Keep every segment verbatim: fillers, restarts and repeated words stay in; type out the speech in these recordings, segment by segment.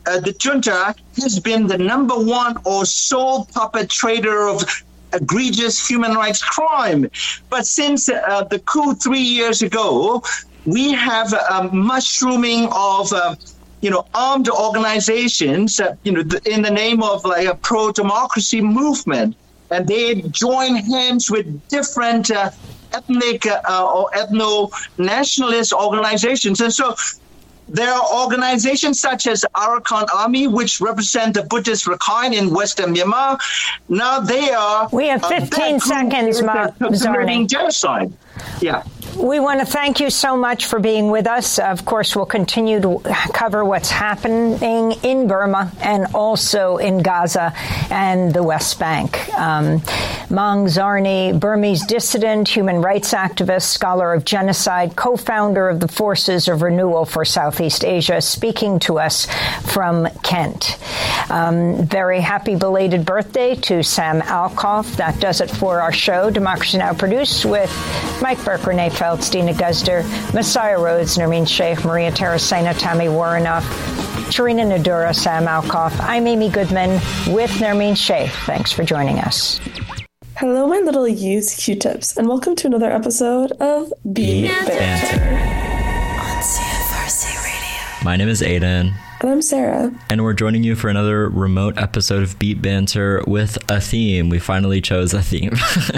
uh, the junta has been the number one or sole perpetrator of egregious human rights crime. But since uh, the coup three years ago, we have a mushrooming of, uh, you know, armed organizations, uh, you know, in the name of like a pro-democracy movement. And they join hands with different uh, ethnic uh, or ethno-nationalist organizations. And so there are organizations such as Arakan Army, which represent the Buddhist Rakhine in Western Myanmar. Now they are... We have fifteen uh, seconds, Ma- Zarni. Genocide. Yeah. We want to thank you so much for being with us. Of course, we'll continue to cover what's happening in Burma and also in Gaza and the West Bank. Um, Maung Zarni, Burmese dissident, human rights activist, scholar of genocide, co-founder of the Forces of Renewal for Southeast Asia, speaking to us from Kent. Um, very happy belated birthday to Sam Alcoff. That does it for our show. Democracy Now! Produced with Mike Burke, Renee Feltz, Dina Guzder, Messiah Rhodes, Nermeen Sheikh, Maria Tarasena, Tammy Warrenoff, Sharina Nadura, Sam Alcoff. I'm Amy Goodman with Nermeen Sheikh. Thanks for joining us. Hello, my little used Q-tips, and welcome to another episode of Beat Banter on C F R C Radio. My name is Aiden. And I'm Sarah. And we're joining you for another remote episode of Beat Banter with a theme. We finally chose a theme.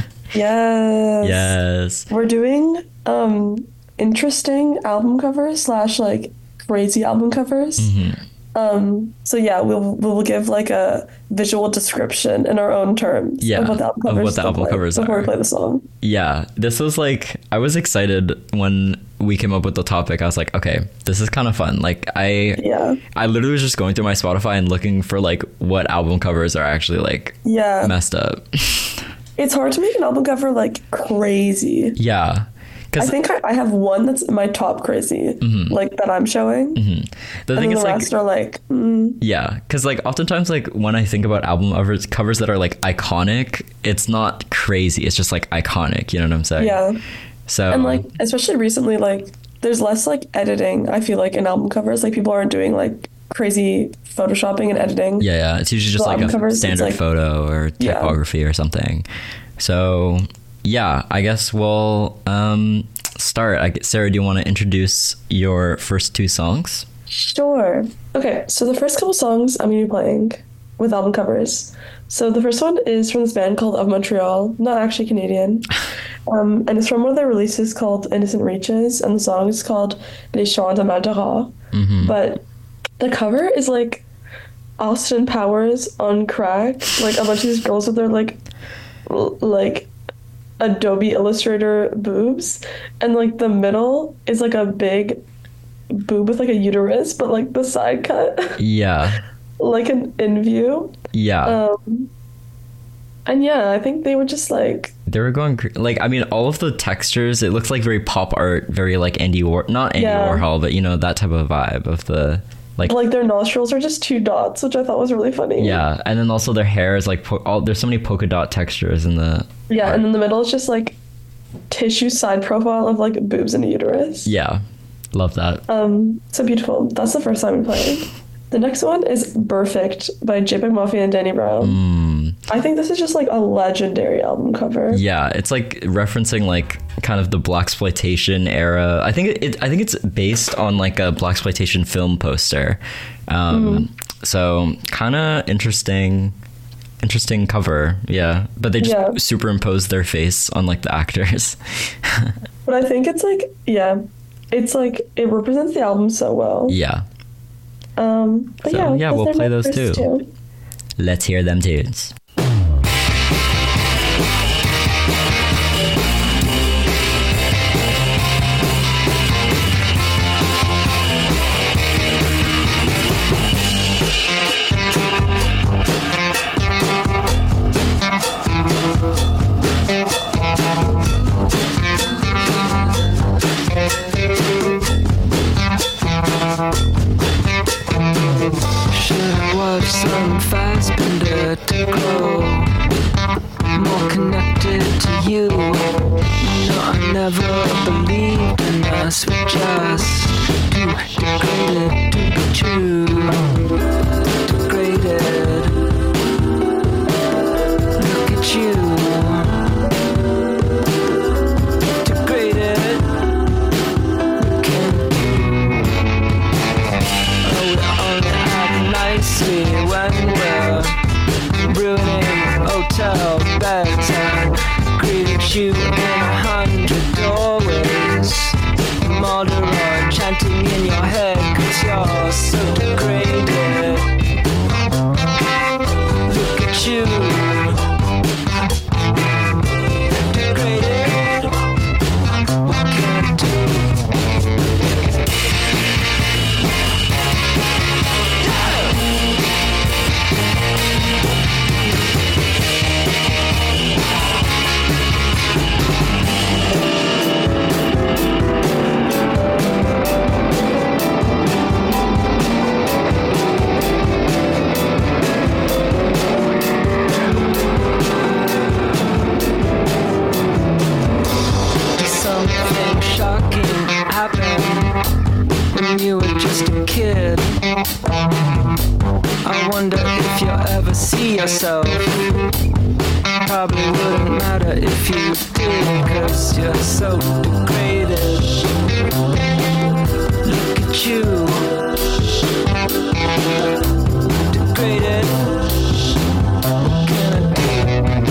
Yes. Yes. We're doing um interesting album covers slash like crazy album covers. Mm-hmm. Um, so yeah, we'll we'll give like a visual description in our own terms yeah, of what the album covers, of what the album covers before are. we play the song. Yeah, this was like, I was excited when we came up with the topic. I was like, okay, this is kind of fun. Like I, yeah. I literally was just going through my Spotify and looking for like what album covers are actually like yeah. messed up. It's hard to make an album cover like crazy. Yeah. I think I, I have one that's my top crazy, mm-hmm. like that I'm showing. Mm-hmm. The and thing then is, the like, rest are like, mm. yeah, because like oftentimes, like when I think about album covers, covers that are like iconic, it's not crazy. It's just like iconic. You know what I'm saying? Yeah. So and like especially recently, like there's less like editing. I feel like in album covers, like people aren't doing like crazy photoshopping and editing. Yeah, yeah. It's usually just like a covers, standard like, photo or typography yeah. or something. So yeah, I guess we'll um, start. I guess, Sarah, do you want to introduce your first two songs? Sure. Okay, so the first couple songs I'm going to be playing with album covers. So the first one is from this band called Of Montreal, not actually Canadian. Um, and it's from one of their releases called Innocent Reaches, and the song is called Les Chants de Madara. Mm-hmm. But the cover is like Austin Powers on crack. Like a bunch of these girls with their like, l- like, Adobe Illustrator boobs, and like the middle is like a big boob with like a uterus, but like the side cut, yeah, like an in view, yeah. Um, and yeah, I think they were just like they were going like I mean, all of the textures. It looks like very pop art, very like Andy War, not Andy yeah. Warhol, but you know that type of vibe of the. Like, like their nostrils are just two dots, which I thought was really funny. Yeah, and then also their hair is like po- all, there's so many polka dot textures in the yeah, art. And in the middle is just like tissue side profile of like boobs and a uterus. Yeah, love that. Um, so beautiful. That's the first time we played. The next one is Perfect by JPEG Mafia and Danny Brown. Mm. I think this is just like a legendary album cover. Yeah, it's like referencing like kind of the blaxploitation era. I think it, it I think it's based on like a blaxploitation film poster. Um, mm. So kind of interesting, interesting cover. Yeah, but they just yeah. superimpose their face on like the actors. But I think it's like yeah, it's like it represents the album so well. Yeah. Um, but so, yeah, yeah, we'll play those too. Two. Let's hear them tunes. Some Fassbender to grow more connected to you. No, I never believed in us. We just too degraded to be true. face me when we're ruining hotel beds and greeting you in a hundred doorways. Murderer chanting in your head cause you're so degraded. Look at you, degraded. What can I do? Something shocking happened when you were just a kid. I wonder if you'll ever see yourself. Probably wouldn't matter if you did, cause you're so degraded. Look at you, degraded. What can I do?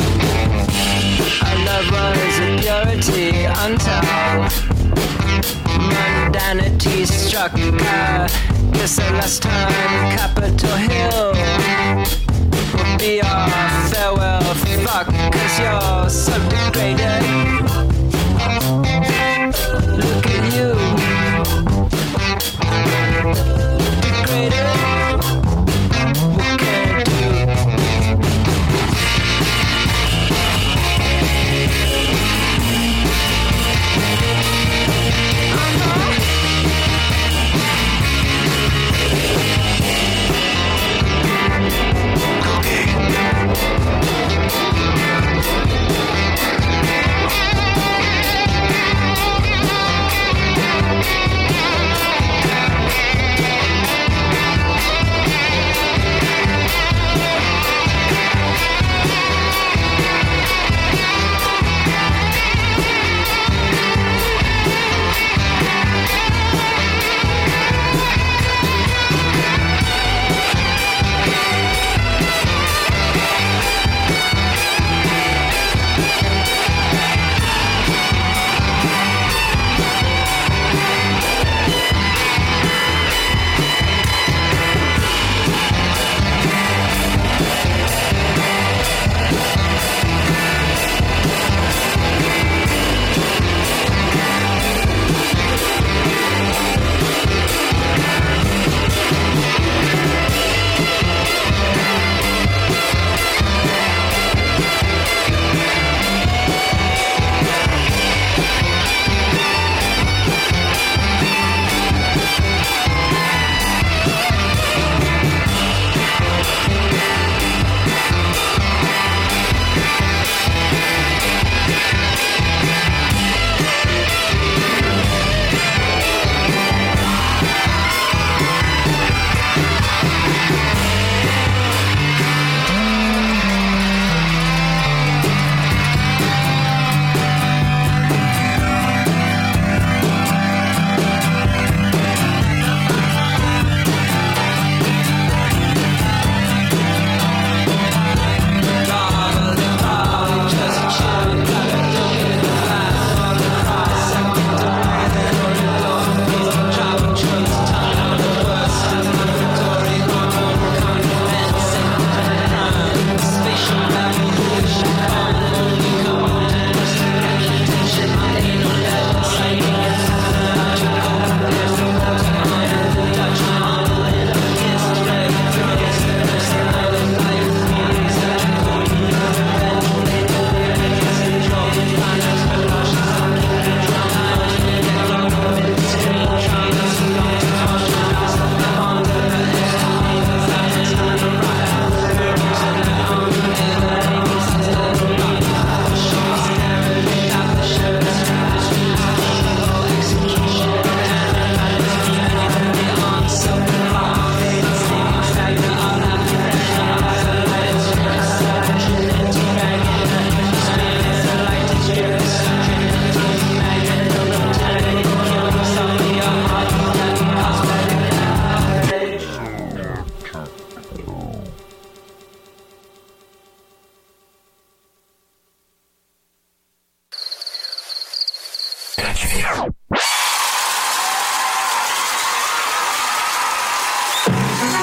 Our love was a purity until mundanity struck. I guess the last time Capitol Hill will be our farewell fuck, cause you're so degraded. Look at you, degraded. What can I do?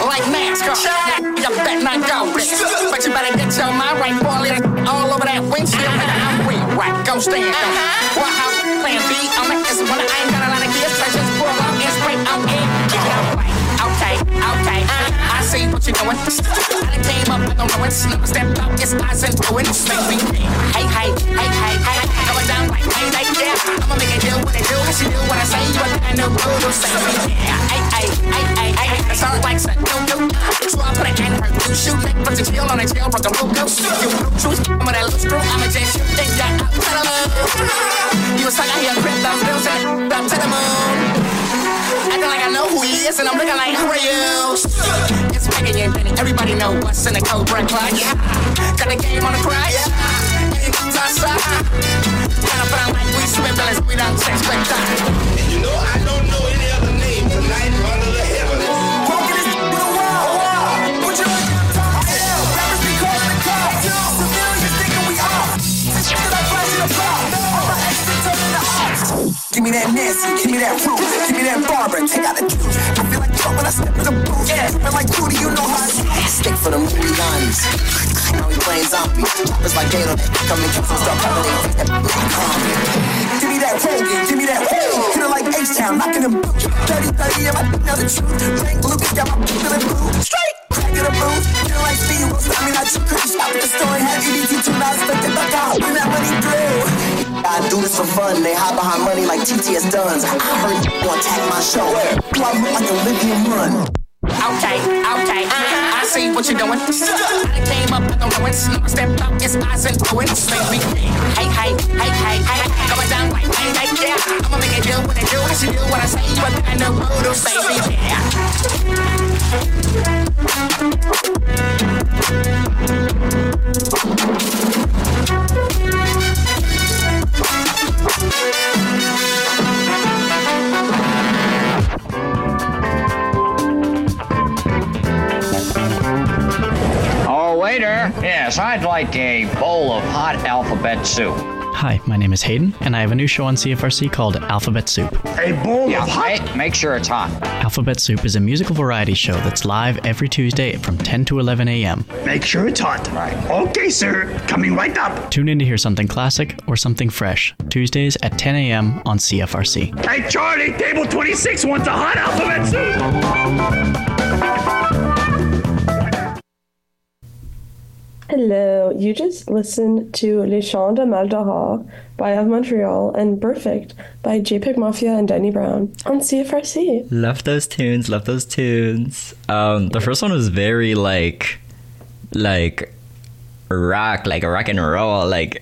like NASCAR. You better not go, bitch. But you better get your mind right, boy. Let it all over that windshield. I'm weak, right? Go stand up. What house plan B? I'm like this one. I ain't got a lot of gears. So just pull up and spray out in. Okay, okay. I see what you're doing. I done came up, I don't know it. Never step out, it's eyes and doing. Make me hey, hey, hey, hey, hey. Going down like hey, hey, yeah. I'ma make it do what it do. She do what I say. You a kind of voodoo. Say me, yeah. Hey, hey, hey, hey, hey. It sounds like something you do. So I put it in her blue shoe. Make put the chill on the chill, brought the blue goose. You blue shoes, I'm with that loose screw. I'ma just shoot things down. You was like I hear grip those bills and up to the moon. Acting like I know who he is, and I'm looking like, who are you? It's Megan and Benny. Everybody know what's in the Cobra Clutch. Yeah. Got the game on the crash. Yeah. And it's outside. Kind of fun like we super villains. We don't sex like that. And you know I don't know any other name tonight under the heavens. Walking this through the wall. Put your hands on top. Rappers be calling the cops. Civilians thinking we off. Since you got flashing the pop. All my exes turning the ops. Give me that Nancy, give me that fruit, give me that Barbara, take out the juice. I feel like Trump when I step in the booth. Yeah, feel like Judy, you know how I shoot. Stick for them movie lines. Now we playing zombie. Choppers like Gator, come and kill some stuff. Give me that Rogan, give me that Rogan. Hit it like H-Town, knocking them boots. thirty thirty, I'm like, know the truth. Frank Lucas got my boot feeling blue. Straight, crack in the booth. Feel like Steve Wilson, I mean, I just couldn't stop at the store. Had E D T two, now I spent it back out. Bring that money through. I do this for fun, they hide behind money like T T S Duns. I heard you want to attack my show. I look like Olivia Munn. Okay, okay, I see what you're doing. I came up, I don't know it. Never stepped up, it's eyes and doing. Make me hey, hey, hey, hey, hey. Going down like hey, hey, yeah. I'ma make it do what I do. I should do what I say. You a kind of voodoo, baby, Oh, waiter. Yes, I'd like a bowl of hot alphabet soup. Hi, my name is Hayden, and I have a new show on C F R C called Alphabet Soup. A bowl yeah, of hot? Make, make sure it's hot. Alphabet Soup is a musical variety show that's live every Tuesday from ten to eleven a.m. Make sure it's hot. Right. Okay, sir. Coming right up. Tune in to hear something classic or something fresh. Tuesdays at ten a.m. on C F R C. Hey, Charlie, table twenty-six wants a hot alphabet soup. Hello, you just listened to Les Chants de Maldoror by Of Montreal and Perfect by JPEG Mafia and Danny Brown on C F R C. Love those tunes, love those tunes. Um, the first one was very like, like rock, like rock and roll, like.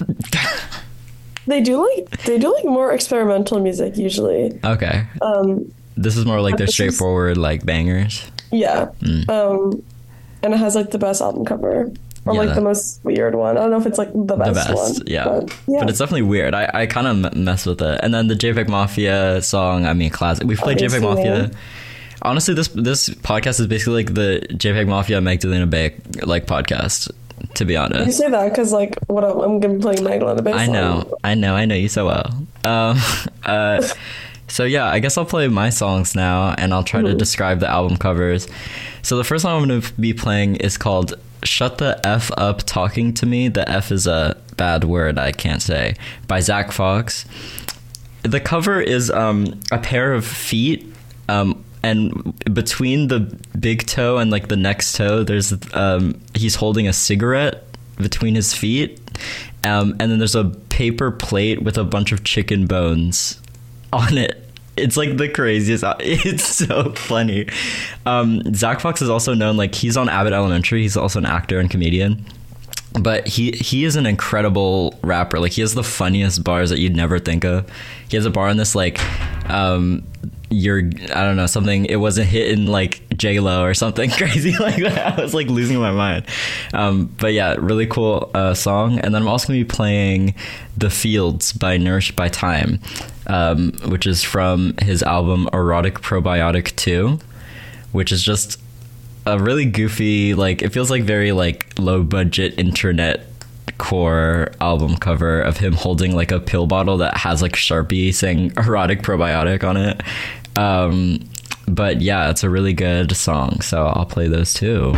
They do like they do like more experimental music usually. Okay. Um, this is more like their straightforward is, like bangers. Yeah. Mm. Um, and it has like the best album cover. Or yeah, like that, the most weird one. I don't know if it's like the best, the best one. Yeah. But, yeah. But it's definitely weird. I, I kind of mess with it. And then the JPEG Mafia song, I mean, classic. We've played JPEG Mafia. Honestly, this this podcast is basically like the JPEG Mafia Magdalena Bay like podcast, to be honest. You say that because like what I'm, I'm going to be playing Magdalena Bay. I know. Song. I know. I know you so well. Um, uh, so yeah, I guess I'll play my songs now and I'll try mm-hmm. to describe the album covers. So the first one I'm going to be playing is called Shut the F Up Talking to Me. The F is a bad word I can't say. By Zach Fox. The cover is um, a pair of feet, um, and between the big toe and like the next toe, there's um, he's holding a cigarette between his feet, um, and then there's a paper plate with a bunch of chicken bones on it. It's like the craziest. It's so funny. Um, Zach Fox is also known, like he's on Abbott Elementary. He's also an actor and comedian. But he, he is an incredible rapper. Like he has the funniest bars that you'd never think of. He has a bar on this like, um, you're, I don't know, something, it wasn't hitting like J-Lo or something crazy like that. I was like losing my mind. Um, but yeah, really cool uh, song. And then I'm also going to be playing The Fields by Nourished by Time, um, which is from his album Erotic Probiotic two, which is just a really goofy, like it feels like very like low budget internet core album cover of him holding like a pill bottle that has like Sharpie saying Erotic Probiotic on it. Um, but yeah, it's a really good song, so I'll play those too.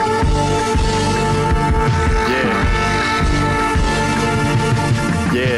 Yeah. Yeah.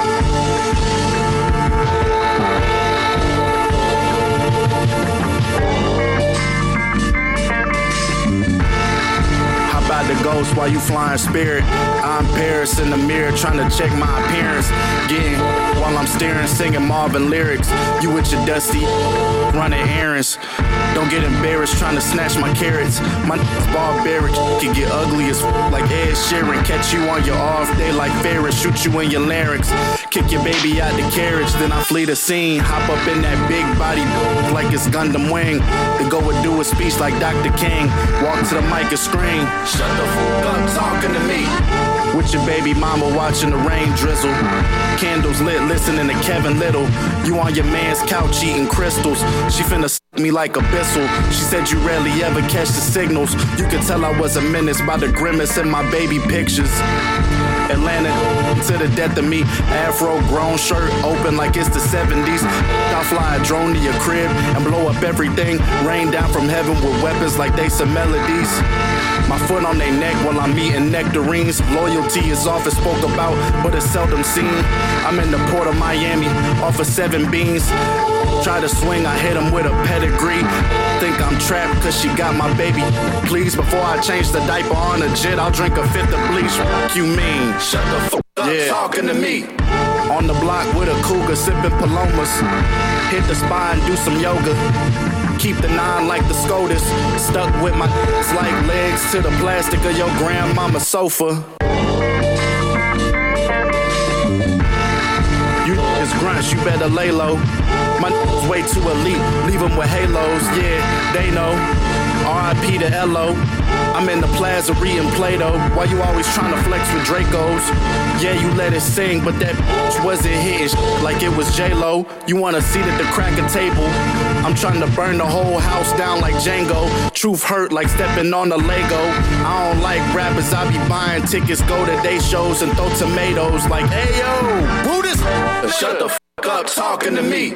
The ghost while you flying spirit. I'm Paris in the mirror trying to check my appearance. Getting while I'm staring, singing Marvin lyrics. You with your dusty running errands. Don't get embarrassed trying to snatch my carrots. My n***'s barbaric can get ugly as f- like Ed Sheeran. Catch you on your off day like Ferris. Shoot you in your larynx. Kick your baby out the carriage. Then I flee the scene. Hop up in that big body like it's Gundam Wing. Then go and do a speech like Doctor King. Walk to the mic and scream. Shut the fuck up talking to me. With your baby mama watching the rain drizzle. Candles lit listening to Kevin Little. You on your man's couch eating crystals. She finna s*** me like a bissel. She said you rarely ever catch the signals. You could tell I was a menace by the grimace in my baby pictures. Atlanta to the death of me. Afro grown shirt open like it's the seventies. I'll fly a drone to your crib and blow up everything. Rain down from heaven with weapons like they some melodies. My foot on their neck while I'm eating nectarines. Loyalty is often spoke about, but it's seldom seen. I'm in the port of Miami, off of seven beans. Try to swing, I hit him with a pedigree. Think I'm trapped cause she got my baby. Please, before I change the diaper on a jet, I'll drink a fifth of bleach. What you mean? Shut the fuck up yeah. Talking to me. On the block with a cougar, sipping palomas. Hit the spine, do some yoga. Keep the nine like the SCOTUS. Stuck with my it's like legs to the plastic of your grandmama's sofa. You is grunts, you better lay low. My is way too elite, leave them with halos. Yeah, they know. R I P to L O. I'm in the plaza reading Play-Doh. Why you always trying to flex with Dracos? Yeah, you let it sing, but that bitch wasn't hitting sh- like it was J-Lo. You want a seat at the cracker table? I'm trying to burn the whole house down like Django. Truth hurt like stepping on a Lego. I don't like rappers, I be buying tickets, go to day shows and throw tomatoes like, hey yo, who this? Shut the f*** up talking to me.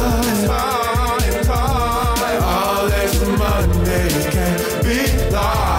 All this Monday can't be lost.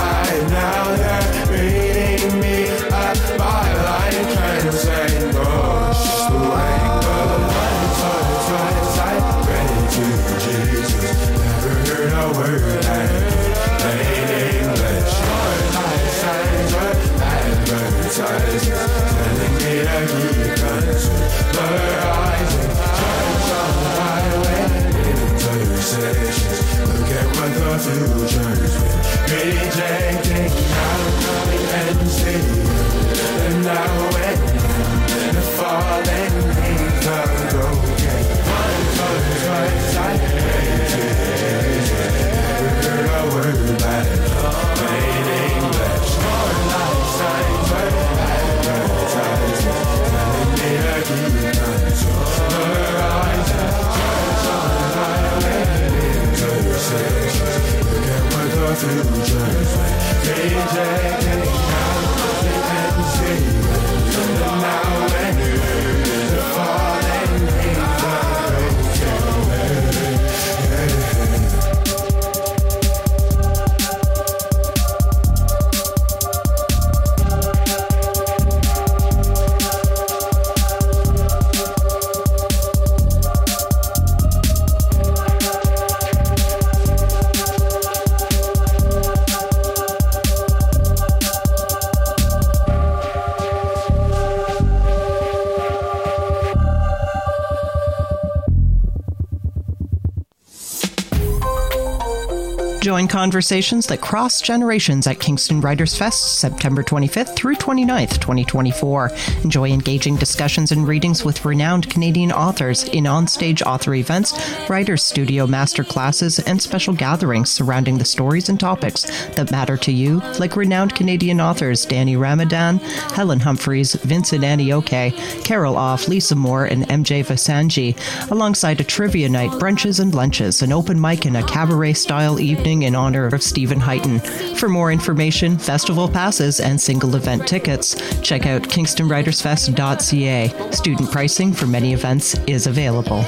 Join conversations that cross generations at Kingston Writers Fest, September twenty-fifth through twenty-ninth, twenty twenty-four. Enjoy engaging discussions and readings with renowned Canadian authors in onstage author events, writers' studio master classes, and special gatherings surrounding the stories and topics that matter to you, like renowned Canadian authors Danny Ramadan, Helen Humphreys, Vincent Anioke, Carol Off, Lisa Moore, and M J Vasanji, alongside a trivia night, brunches and lunches, an open mic, and a cabaret-style evening in honor of Stephen Heighton. For more information, festival passes, and single event tickets, check out kingston writers fest dot c a. Student pricing for many events is available.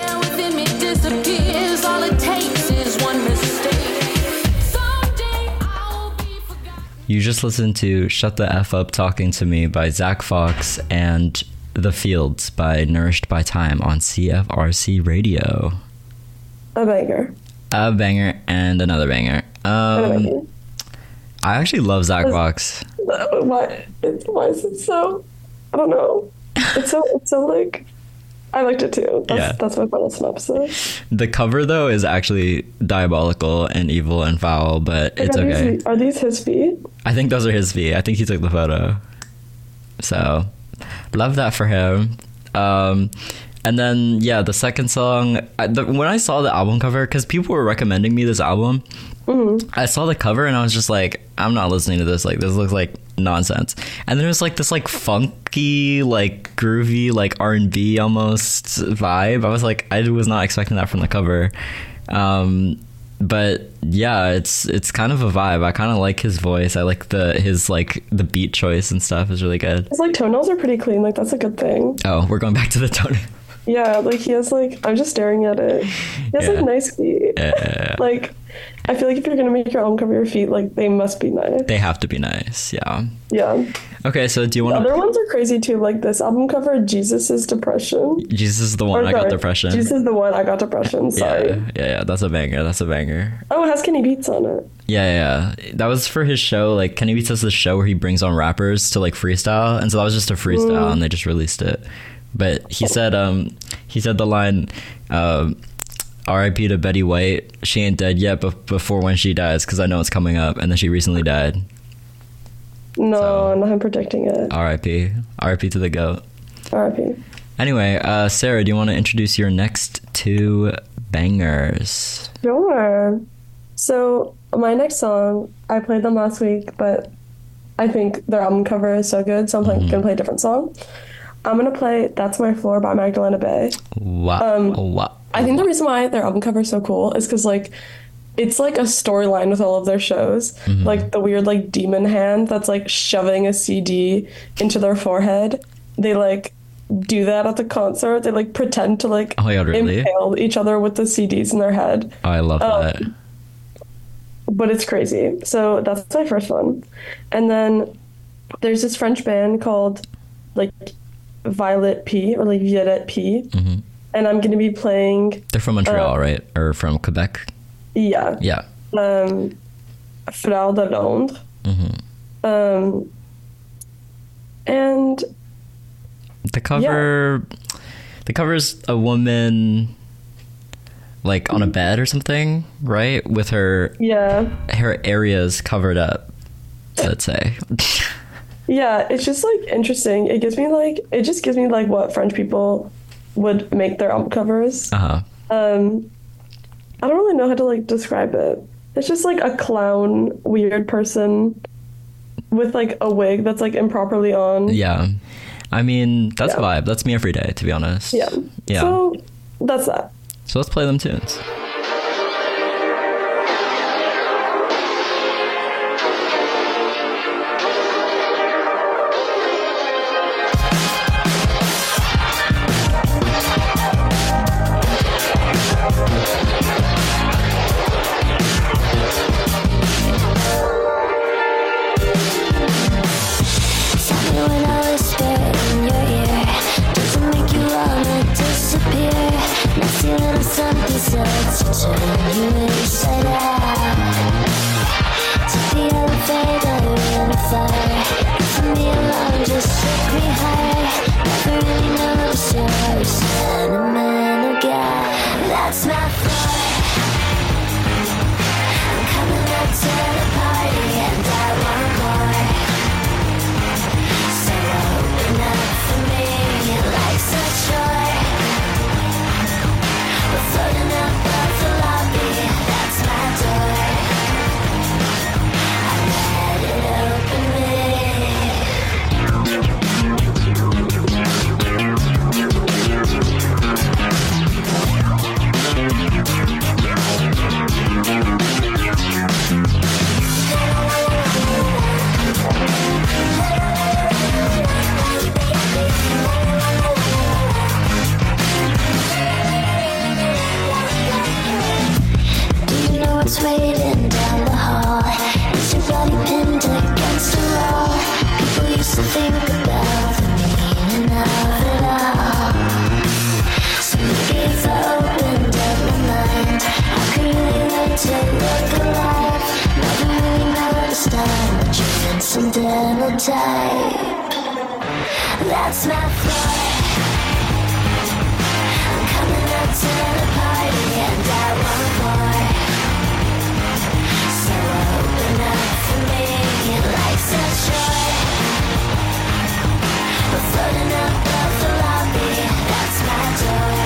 You just listened to Shut the F Up Talking to Me by Zach Fox and The Fields by Nourished by Time on C F R C Radio. A banger. A banger and another banger. Um, and a banger. I actually love Zach Fox. Why, it, why is it so? I don't know. It's so. It's so like. I liked it too. That's, yeah. that's my final synopsis. The cover though is actually diabolical and evil and foul, but like, it's are okay. These, are these his feet? I think those are his feet. I think he took the photo. So, love that for him. Um, and then yeah, the second song. I, the, when I saw the album cover, because people were recommending me this album. Mm-hmm. I saw the cover and I was just like, I'm not listening to this. Like, this looks like nonsense. And then it was like this like funky, like groovy, like R and B almost vibe. I was like, I was not expecting that from the cover. Um, but yeah, it's it's kind of a vibe. I kind of like his voice. I like the his like the beat choice and stuff is really good. His like toenails are pretty clean. Like that's a good thing. Oh, we're going back to the toenail. Yeah, like he has like I'm just staring at it. He has yeah. like nice feet. Yeah. Like I feel like if you're gonna make your album cover your feet, like they must be nice. They have to be nice. Yeah. Yeah. Okay, so do you want? The other ones are crazy too. Like this album cover, Jesus is Depression. Jesus is the one. Or, I sorry, got depression. Jesus is the one. I got depression. Sorry. Yeah, yeah, yeah. That's a banger. That's a banger. Oh, it has Kenny Beats on it. Yeah, yeah. That was for his show. Like Kenny Beats has this show where he brings on rappers to like freestyle, and so that was just a freestyle, mm. and they just released it. But he said, um, he said the line, um, R I P to Betty White. She ain't dead yet, but before when she dies, because I know it's coming up. And then she recently died. No, so, not him predicting it. R I P R I P to the GOAT. R I P Anyway, uh, Sarah, do you want to introduce your next two bangers? Sure. So my next song, I played them last week, but I think their album cover is so good, so I'm mm-hmm. going to play a different song. I'm going to play That's My Floor by Magdalena Bay. Wow. Um, wow. I think the reason why their album cover is so cool is because, like, it's like a storyline with all of their shows. Mm-hmm. Like, the weird, like, demon hand that's, like, shoving a C D into their forehead. They, like, do that at the concert. They, like, pretend to, like, oh my God, really? impale each other with the C Ds in their head. Oh, I love um, that. But it's crazy. So that's my first one. And then there's this French band called, like, Violet P or like Violette P, mm-hmm. and I'm going to be playing. They're from Montreal, uh, right? Or from Quebec? Yeah. Yeah. Um, Frau de Londres. Mm-hmm. Um, and the cover, yeah. the cover is a woman, like on a bed or something, right? With her, yeah, her areas covered up. Let's say. Yeah, it's just like interesting. It gives me like it just gives me like what French people would make their album covers. Uh-huh. Um, I don't really know how to like describe it. It's just like a clown, weird person with like a wig that's like improperly on. Yeah, I mean that's yeah. a vibe. That's me every day, to be honest. Yeah. Yeah. So that's that. So let's play them tunes. That's my floor. I'm coming out. tight. That's my floor. I'm coming up to the party and I want more. So open up for me like such joy. We're floating above the lobby, that's my door.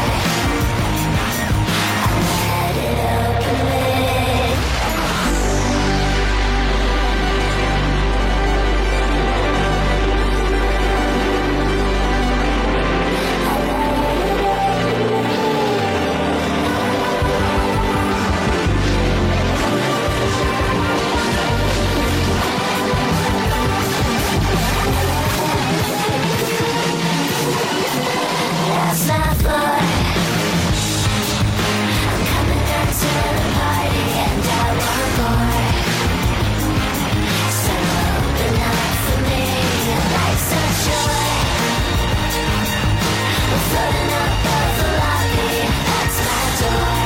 I let it open it. That's my floor. I'm coming up to the party and I want more. So open up for me like such joy. We're floating above the lobby, that's my door.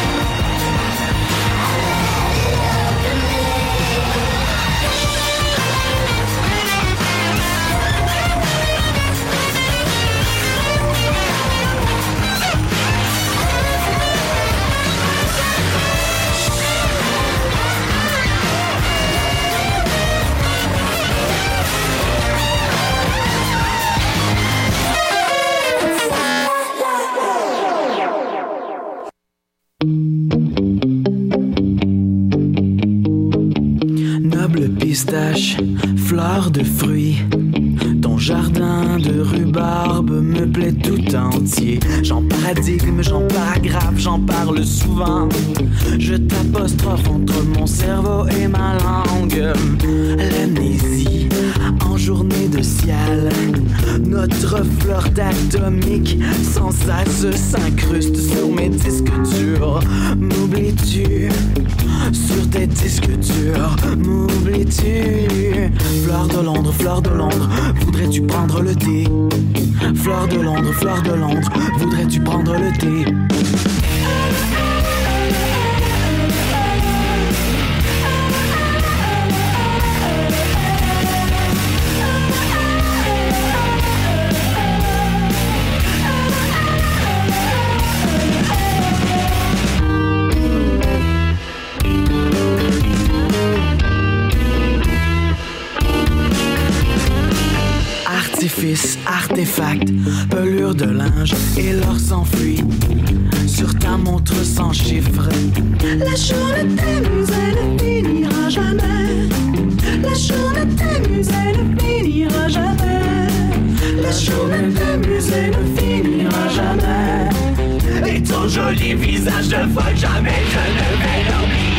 I let it open me. Noble pistache, fleur de fruits. Ton jardin de rhubarbe me plaît tout entier. J'en paradigme, j'en paragraphe, j'en parle souvent. Je t'apostrophe entre mon cerveau et ma langue. L'amnésie en journée de ciel. Notre fleur d'atomique sans cesse s'incruste sur mes disques durs. M'oublies-tu sur tes disques durs? M'oublies-tu? Fleur de Londres, fleur de Londres, voudrais-tu prendre le thé? Fleur de Londres, fleur de Londres, voudrais-tu prendre le thé? Artifice, artefact, pelure de linge et l'or s'enfuit sur ta montre sans chiffre. La journée t'amuse, elle ne finira jamais. La journée t'amuse, elle ne finira jamais. La journée t'amuse, elle ne finira jamais. Et ton joli visage de folle, jamais je ne vais l'oublier.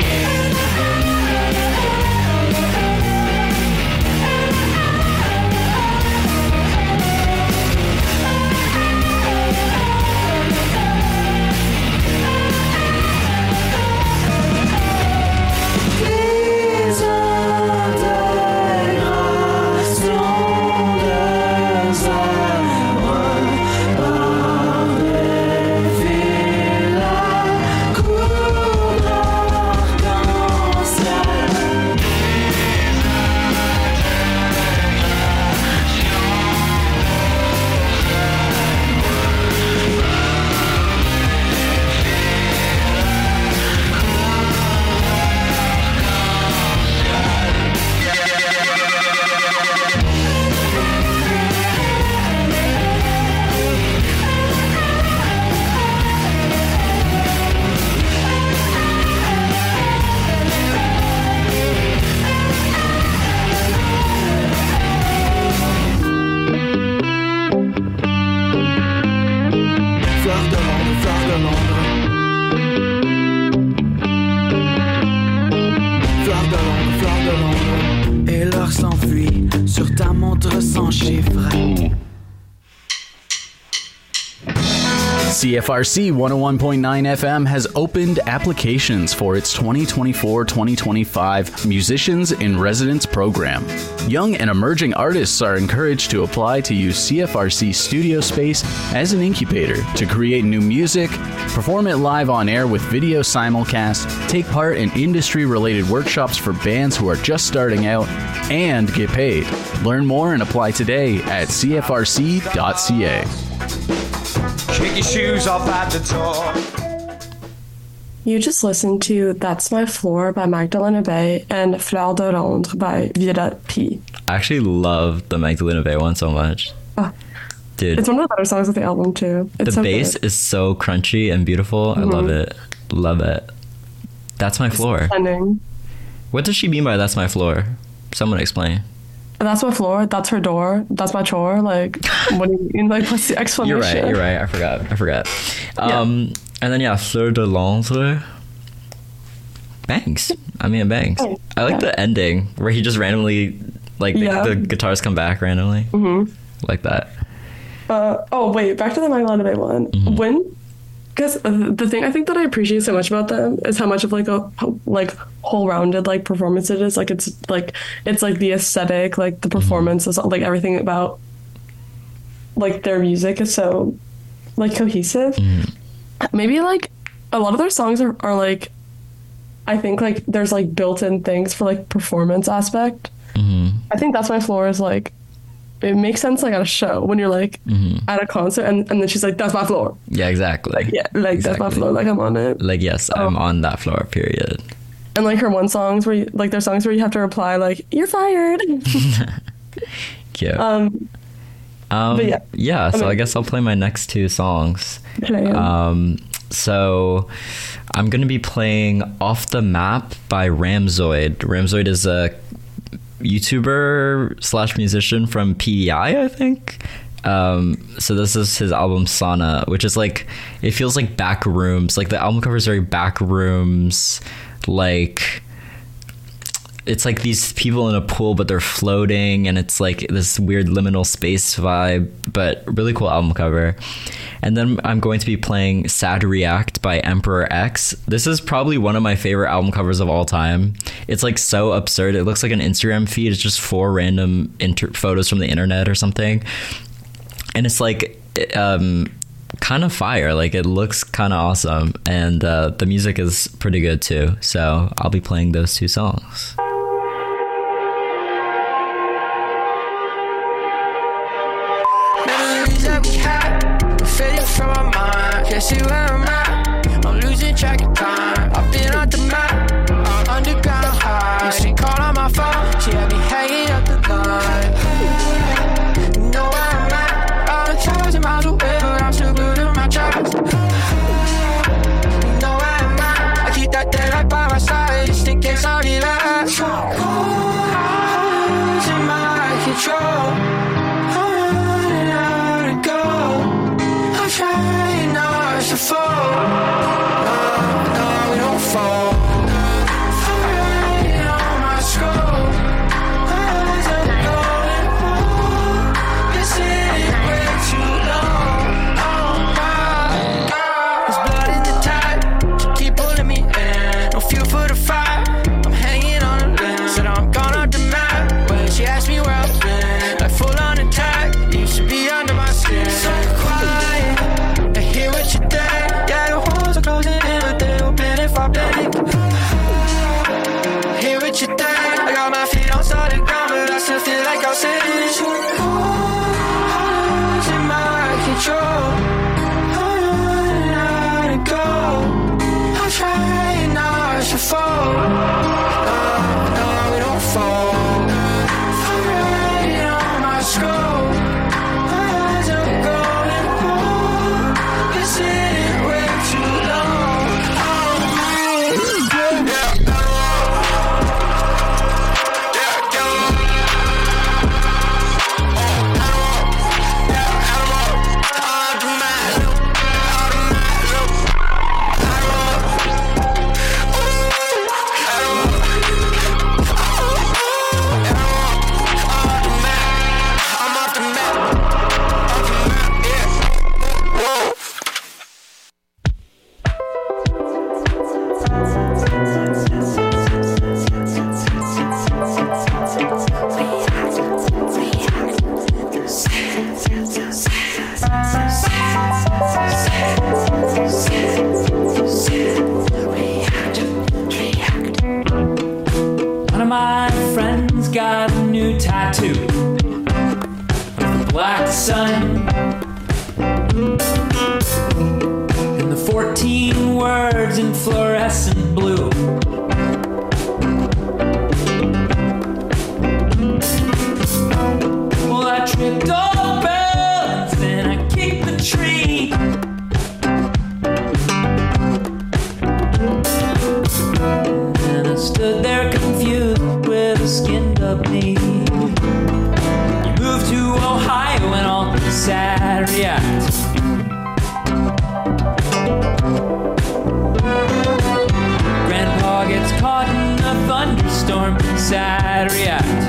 C F R C one oh one point nine F M has opened applications for its twenty twenty-four twenty twenty-five Musicians in Residence program. Young and emerging artists are encouraged to apply to use C F R C studio space as an incubator to create new music, perform it live on air with video simulcast, take part in industry-related workshops for bands who are just starting out, and get paid. Learn more and apply today at c f r c dot c a. Kick your shoes off at the door. You just listened to That's My Floor by Magdalena Bay and Fleur de Londres by Violette P. I actually love the Magdalena Bay one so much. Oh, dude. It's one of the better songs of the album, too. It's the so bass good. is so crunchy and beautiful. Mm-hmm. I love it. Love it. That's my floor. Stunning. What does she mean by that's my floor? Someone explain. That's my floor. That's her door. That's my chore. Like, what do you mean? Like, what's the explanation? You're right. You're right. I forgot. I forgot. Um, yeah. And then, yeah, Fleur de Londres. Bangs. I mean, bangs. Oh, I like yeah. the ending where he just randomly, like, yeah. the, the guitars come back randomly. Mm-hmm. Like that. Uh, oh, wait. Back to the Magdalena Bay one. Mm-hmm. When... Because the thing I think that I appreciate so much about them is how much of like a like whole rounded like performance it is. Like it's like it's like the aesthetic, like the performance is like everything about like their music is so like cohesive. Mm-hmm. Maybe like a lot of their songs are, are like I think like there's like built-in things for like performance aspect. Mm-hmm. I think That's My Floor is like it makes sense like at a show when you're like mm-hmm. at a concert and, and then she's like, that's my floor. Yeah, exactly. Like, yeah, like exactly. That's my floor. Like I'm on it. Like, yes, um, I'm on that floor, period. And like her one songs where you, like there's songs where you have to reply like, you're fired. Cute. Um, um, but yeah. Yeah, so I, mean, I guess I'll play my next two songs. Play them. Um, so I'm going to be playing Off the Map by Ramzoid. Ramzoid is a YouTuber slash musician from P E I, I think. Um, so this is his album Sauna, which is like, it feels like back rooms. Like the album cover is very back rooms. Like it's like these people in a pool, but they're floating, and it's like this weird liminal space vibe, but really cool album cover. And then I'm going to be playing Sad React by Emperor X. This is probably one of my favorite album covers of all time. It's like so absurd. It looks like an Instagram feed. It's just four random inter- photos from the internet or something. And it's like um, kind of fire. Like it looks kind of awesome. And uh, the music is pretty good too. So I'll be playing those two songs. From my mind, can't see where I'm at. I'm losing track of time. I've been on the map, I'm underground high. She called on my phone, she had me hanging up the line. You know where I'm at, I'm a thousand miles away, but I'm still building my tracks. You know where I'm at, I keep that daylight by my side, just in case I relax. Who's in my control? Trying not to fall. No, no, we don't fall. I'm riding on my scroll. Eyes are going home. Been sitting way too long. Oh my God. There's blood in the tide. She keep pulling me in. No fuel for the fire. I'm hanging on a limb. Said I'm gone off the map. When she asked me where I've been, like full on sun. And the fourteen words in fluorescent blue. Well, I tripped all the bells and I kicked the tree. And I stood there confused with a skinned up knee. You moved to Ohio and all sad react. Grandpa gets caught in a thunderstorm, sad react.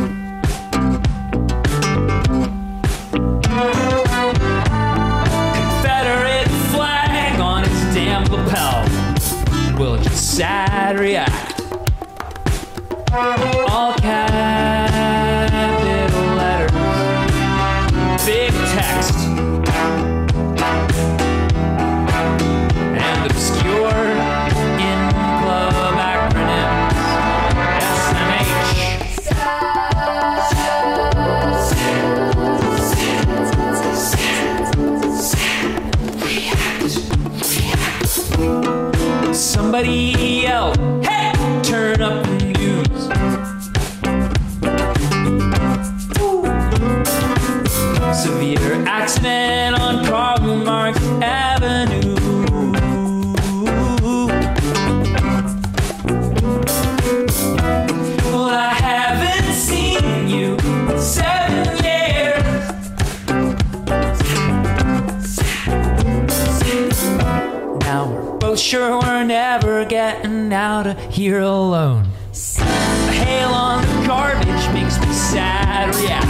Confederate flag on his damn lapel. Will just sad react. All capital letters, big text, and obscure in club acronyms. S M H. Somebody yell, hey, turn up the news. Severe accident on Karl Marx Avenue. Well, I haven't seen you in seven years. Now we're both sure we're never getting out of here alone. The hail on the garbage makes me sad react.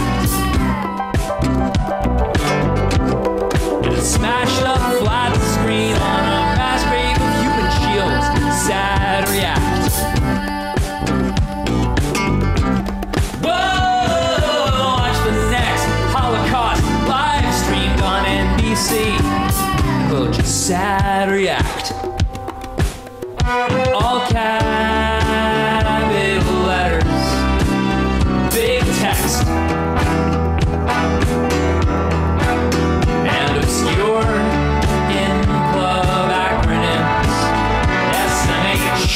Smashed up flat screen on a mass grave of human shields. Sad react. Whoa! Watch the next Holocaust live streamed on N B C. We'll just sad react. All capital letters, big text. Obscure in club acronyms. S M H.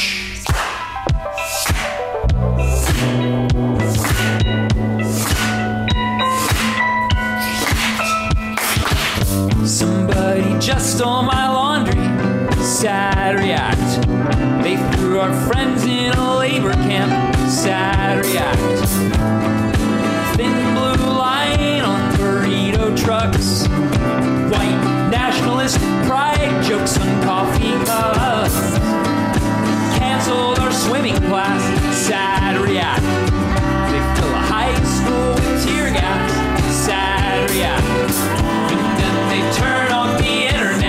Somebody just stole my laundry. Sad react. They threw our friends in a labor camp. Sad react. Thin blue line on burrito trucks. White nationalist pride jokes on coffee cups. Canceled our swimming class, sad react. They fill a high school with tear gas, sad react. And then they turn off the internet.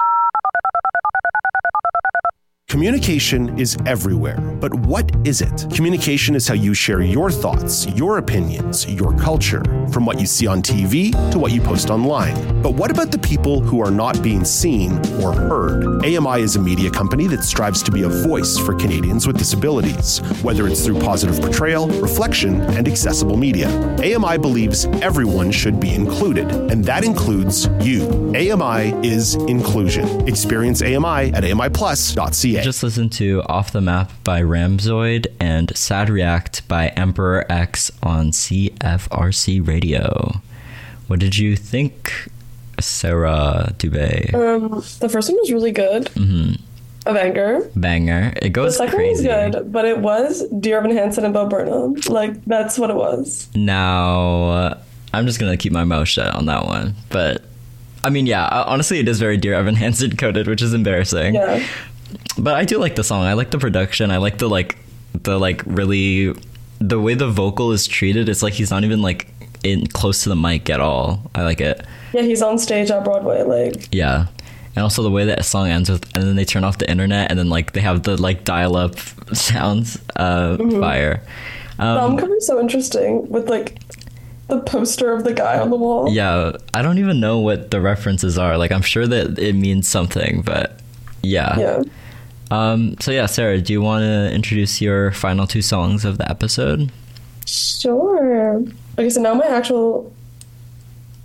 Communication is everywhere, but what is it? Communication is how you share your thoughts, your opinions, your culture, from what you see on T V to what you post online. But what about the people who are not being seen or heard? A M I is a media company that strives to be a voice for Canadians with disabilities, whether it's through positive portrayal, reflection, and accessible media. A M I believes everyone should be included, and that includes you. A M I is inclusion. Experience A M I at A M I plus dot C A. Just listen to Off the Map by Ramzoid and Sad React by Emperor X on C F R C Radio. What did you think, Sarah Dubé? Um, the first one was really good. Mm-hmm. A banger. Banger. It goes the second crazy. one was good, but it was Dear Evan Hansen and Bo Burnham. Like, that's what it was. Now, uh, I'm just going to keep my mouth shut on that one. But, I mean, yeah, honestly, it is very Dear Evan Hansen coded, which is embarrassing. Yeah. But I do like the song. I like the production. I like the, like, the, like, really... The way the vocal is treated, it's like he's not even, like, in close to the mic at all. I like it. Yeah, he's on stage at Broadway, like... Yeah. And also the way that a song ends with, and then they turn off the internet, and then, like, they have the, like, dial-up sounds. Uh, mm-hmm. Fire. Um, the album cover is so interesting, with, like, the poster of the guy on the wall. Yeah, I don't even know what the references are. Like, I'm sure that it means something, but yeah. Yeah. Um, so yeah, Sarah, do you want to introduce your final two songs of the episode? Sure. Okay, so now my actual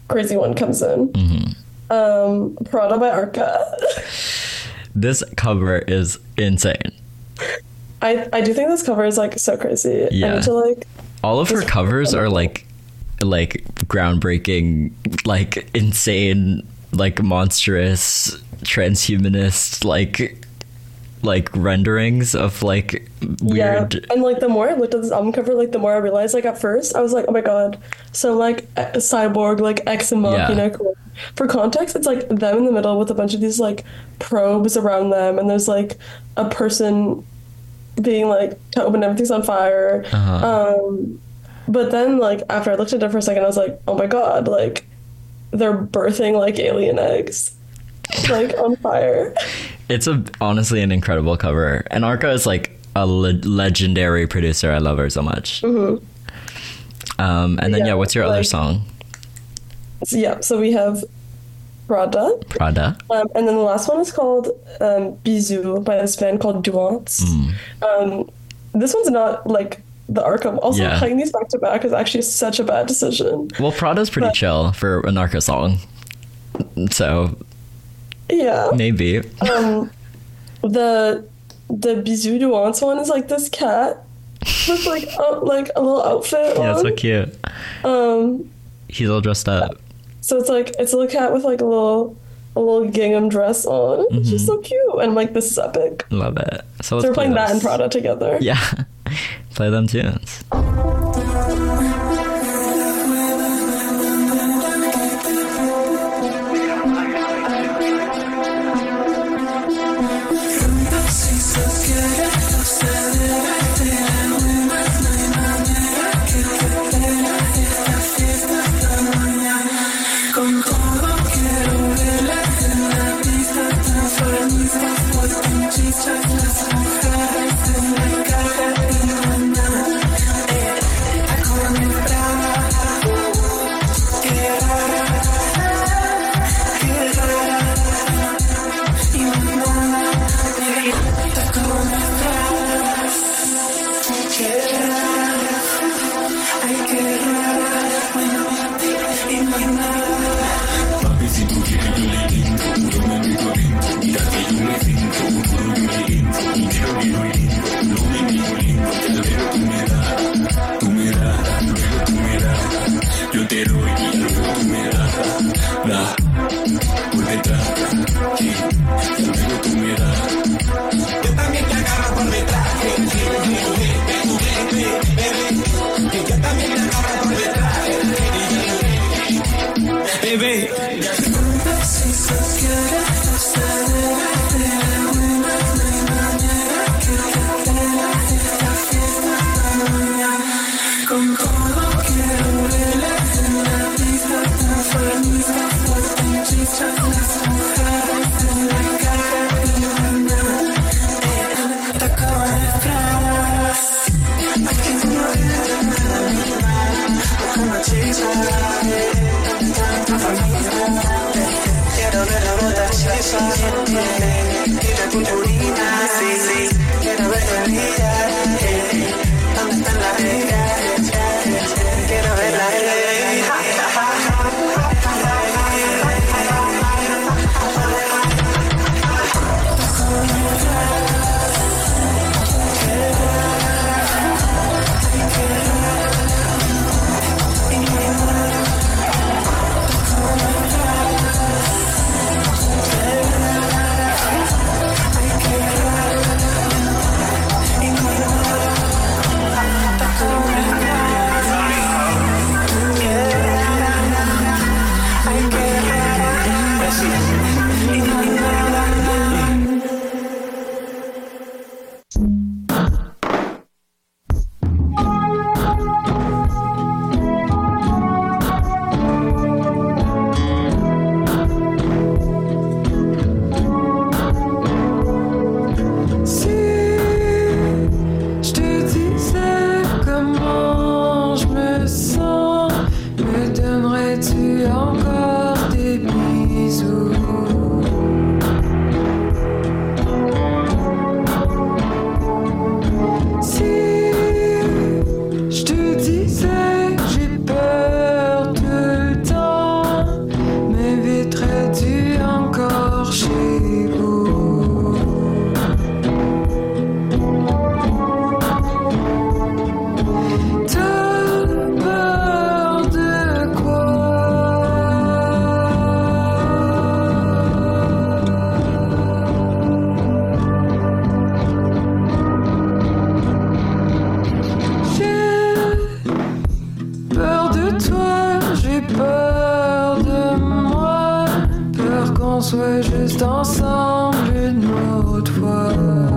crazy one comes in. Mm-hmm. Um, Prada by Arca. This cover is insane. I I do think this cover is like so crazy. Yeah. I need to like. All of her covers are like like groundbreaking, like insane, like monstrous transhumanist, like like renderings of like weird. Yeah, and like the more I looked at this album cover, like the more I realized, like at first I was like, oh my god, so like a cyborg, like Ex Machina. Yeah. For context, it's like them in the middle with a bunch of these like probes around them, and there's like a person being like Taupe and everything's on fire. Uh-huh. Um, but then like after I looked at it for a second, I was like, oh my god, like they're birthing like alien eggs, like on fire. It's a honestly an incredible cover, and Arca is like a le- legendary producer. I love her so much. Mm-hmm. Um, and then yeah, yeah what's your like, other song? So, yeah, so we have Prada. Prada. Um, and then the last one is called um, Bisous by this band called Duance. Mm. Um, this one's not like the Arca. Also, yeah. playing these back to back is actually such a bad decision. Well, Prada's pretty but, chill for an Arca song. So, yeah. Maybe. Um, the the Bisous Duance one is like this cat with like a, like a little outfit Yeah, on. so cute. Um, He's all dressed up. So it's like it's a little cat with like a little a little gingham dress on. Mm-hmm. It's just so cute. And I'm like, this is epic. Love it. So, so we're playing this. That and Prada together. Yeah. Play them tunes. qu'on soit juste ensemble une autre fois.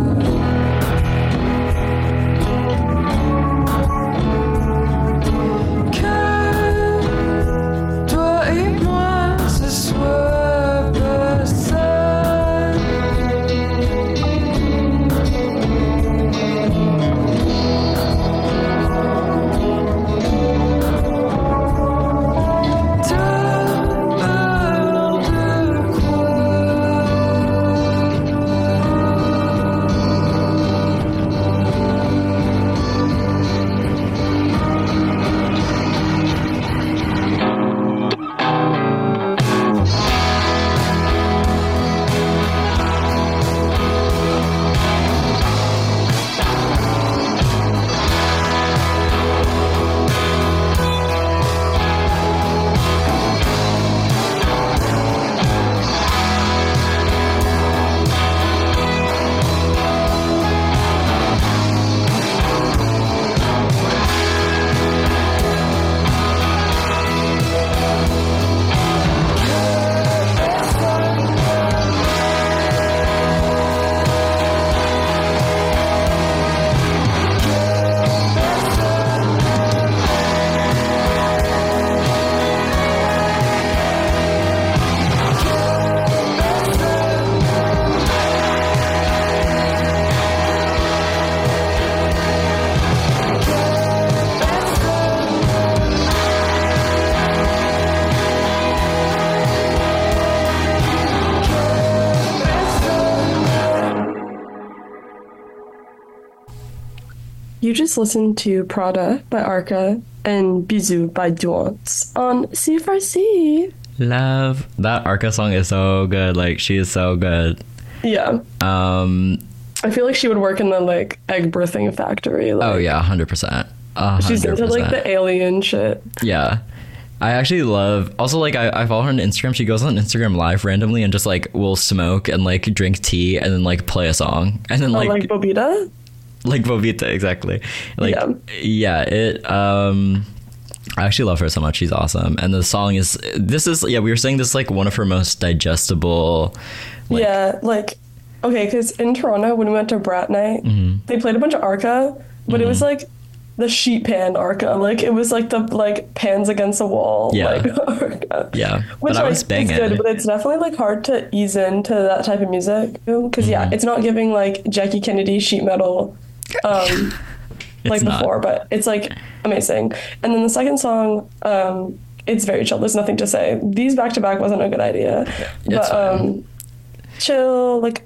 You just listened to Prada by Arca and Bisous by Duance on C F R C. Love. That Arca song is so good. Like, she is so good. Yeah. Um, I feel like she would work in the, like, egg birthing factory. Like, oh, yeah, one hundred percent. one hundred percent. She's into, like, the alien shit. Yeah. I actually love... Also, like, I, I follow her on Instagram. She goes on Instagram Live randomly and just, like, will smoke and, like, drink tea and then, like, play a song. And then, Oh, like... like Bobita? Like Bobita, exactly. Like, yeah. yeah, it... um I actually love her so much. She's awesome. And the song is... This is... Yeah, we were saying this is, like, one of her most digestible... Like, yeah, like... Okay, because in Toronto, when we went to Brat Night, mm-hmm. they played a bunch of Arca, but mm-hmm. it was, like... the sheet pan Arca, like it was like the like pans against a wall, yeah, like Arca. Yeah, which but I like was banging. It's good, but it's definitely like hard to ease into that type of music because mm-hmm. yeah, it's not giving like Jackie Kennedy sheet metal, um, like not. before, but it's like amazing. And then the second song, um, it's very chill. There's nothing to say. These back to back wasn't a good idea, it's but um, chill like.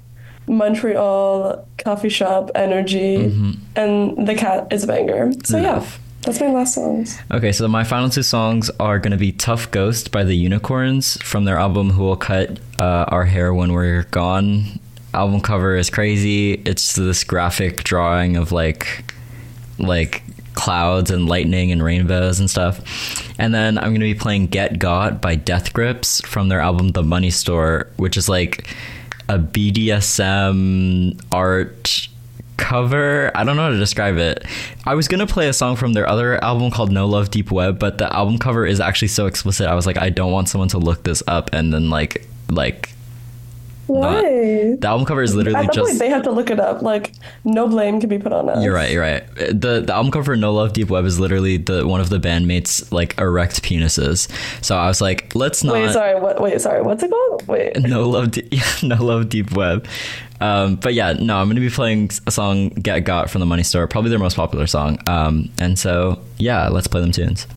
Montreal coffee shop energy, mm-hmm. and The Cat is a banger. So yeah, that's my last songs. Okay, so my final two songs are going to be Tough Ghost by the Unicorns from their album Who Will Cut uh, Our Hair When We're Gone. Album cover is crazy. It's this graphic drawing of like like clouds and lightning and rainbows and stuff. And then I'm going to be playing Get Got by Death Grips from their album The Money Store, which is like a B D S M art cover. I don't know how to describe it. I was gonna play a song from their other album called No Love Deep Web, but the album cover is actually so explicit. I was like, I don't want someone to look this up and then like like why? Not, the album cover is literally At that just point, they have to look it up. Like no blame can be put on us. You're right, you're right. The the album cover for No Love Deep Web is literally the one of the bandmates like erect penises. So I was like, let's not Wait, sorry, what wait, sorry, what's it called? Wait. No Love De- No Love Deep Web. Um, but yeah, no, I'm gonna be playing a song Get Got from The Money Store, probably their most popular song. Um, and so yeah, let's play them tunes.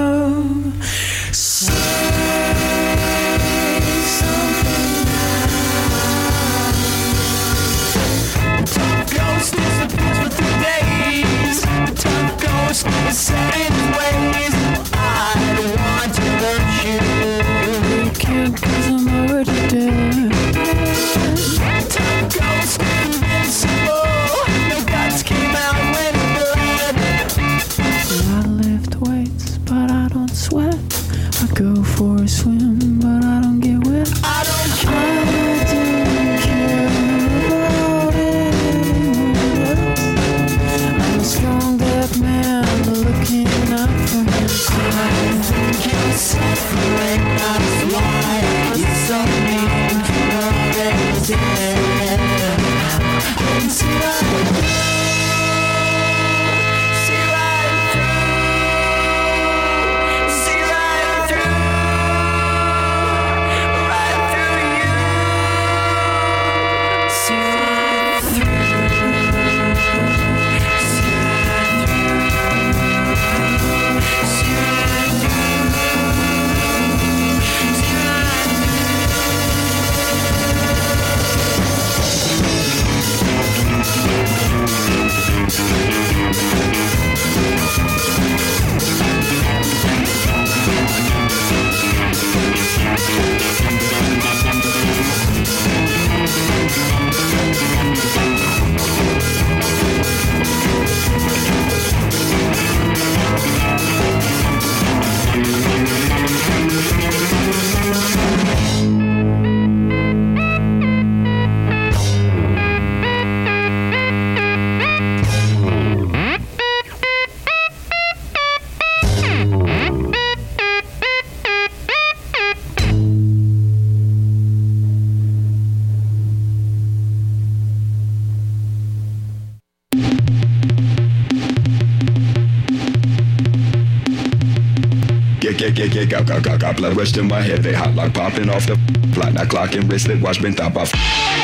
Something now. get, get, get, got, got, got, got blood rushed in my head. They hot like popping off the flat. Now clock and wristlet watch been top off.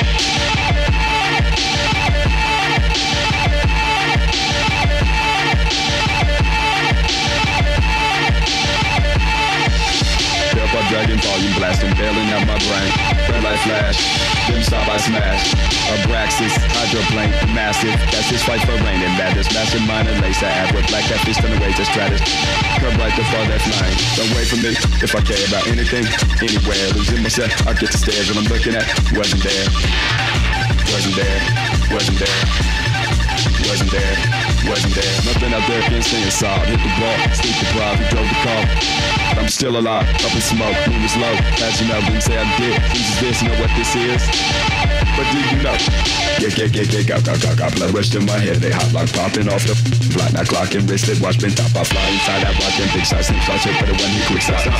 Dragon volume blasting, bailing out my brain. Red light flash, dim stop I smash. Abraxas, hydroplane, massive. That's his fight for rain and madness. Mastermind and lace I add with black cat fist on the way to stratus. Come right the far left line. Don't wait for me if I care about anything, anywhere. Losing myself, I get the stairs when I'm looking at. Wasn't there, wasn't there, wasn't there, wasn't there, wasn't there. Nothing out there can stay inside. Hit the ball, sleep deprived, he drove the car. I'm still alive, up in smoke, moon is low. As you know, didn't say I did. This is this, you know what this is? But do you know? Yeah, yeah, yeah, yeah, got, got, got, got blood rushed in my head. They hot like popping off the flat. Now clock and wristlet, watch been top. I fly inside that rock and big shots, snip shots, but it when he quick stop. So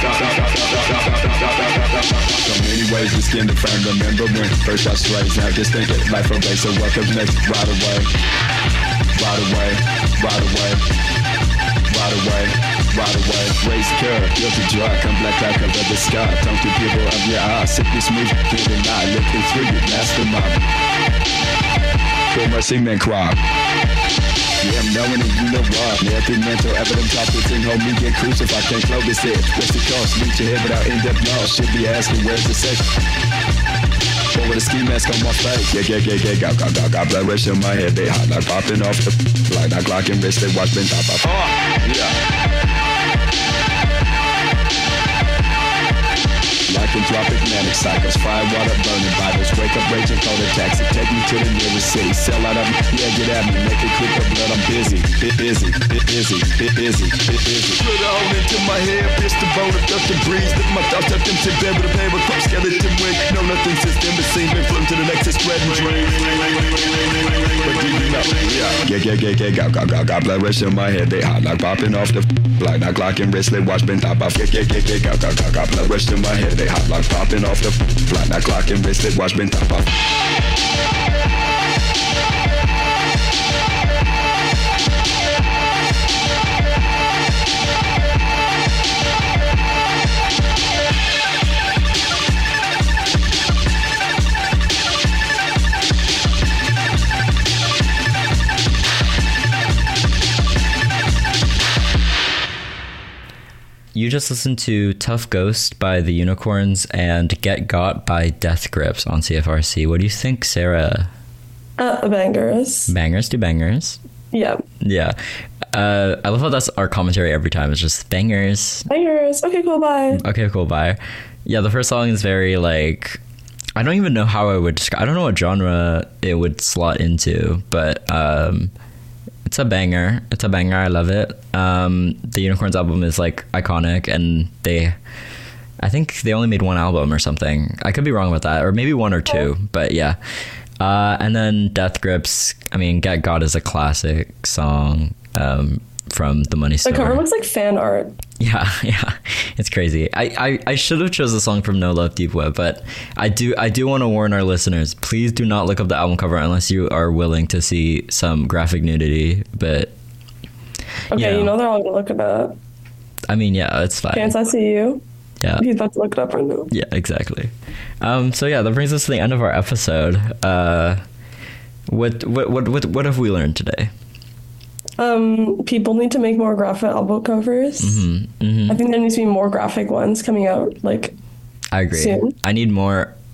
many ways to skin the frame. Remember when first I strays, now just think it. Life from base, so what comes next? Right away, right away, right away, right away. Right away, raise curve, guilty dry, come black like a the sky. Talk to people of your eyes, sickness move, can't deny, looking through you, mastermind. For mercy, man, cry. Yeah, I'm knowing and you know why. Nothing mental evidence, operating, hold me, get crucified, can't close this head. What's the cost? Reach your head without in-depth knowledge. Should be asking, where's the sex? Or with a ski mask on my face. Yeah, yeah, yeah, yeah, got, got, got, got blood rush in my head. They hot like popping off the like that Glock and wrist, they watch been top off. Oh, yeah. Lycanthropic manic cycles, fire, water, burning Bibles, wake up, raging, call a taxi, take me to the nearest city, sell out of me, yeah, get at me, make it quick, up blood, I'm busy, bit busy, bit busy, bit busy, bit busy. Put a hole into my head, pierce the bone, if dust and breeze, lift my thoughts, tucked into bed with a paper, crop, skeleton wig, no nothing since then, but seen, been flown to the next, spreading dreams. But do you know? Yeah, yeah, yeah, yeah, got, got, got, got blood rush in my head, they hot like popping off the like that Glock and wristlet, watch been top off, yeah, yeah, yeah, yeah, got, got, got, got blood rush in my head, they hot like popping off the like that Glock and wristlet, watch been top off. You just listened to Tough Ghost by The Unicorns and Get Got by Death Grips on C F R C. What do you think, Sarah? Uh, bangers. Bangers do bangers. Yeah. Yeah. Uh, I love how that's our commentary every time. It's just bangers. Bangers. Okay, cool, bye. Okay, cool, bye. Yeah, the first song is very, like... I don't even know how I would describe... I don't know what genre it would slot into, but... um It's a banger. It's a banger. I love it. Um, the Unicorns album is like iconic, and they, I think they only made one album or something. I could be wrong with that, or maybe one or two. But yeah. Uh, and then Death Grips. I mean, Get God is a classic song um, from the Money Store. The cover looks like fan art. Yeah, yeah, it's crazy. I, I, I should have chose a song from No Love Deep Web, but I do I do want to warn our listeners: please do not look up the album cover unless you are willing to see some graphic nudity. But okay, you know, you know they're all gonna look it up. I mean, yeah, it's fine. Chance, I see you. Yeah, he's about to look it up right now. Yeah, exactly. Um, so yeah, that brings us to the end of our episode. Uh, what what what what what have we learned today? Um, people need to make more graphic album covers. Mm-hmm, mm-hmm. I think there needs to be more graphic ones coming out, like, I agree. soon. I need more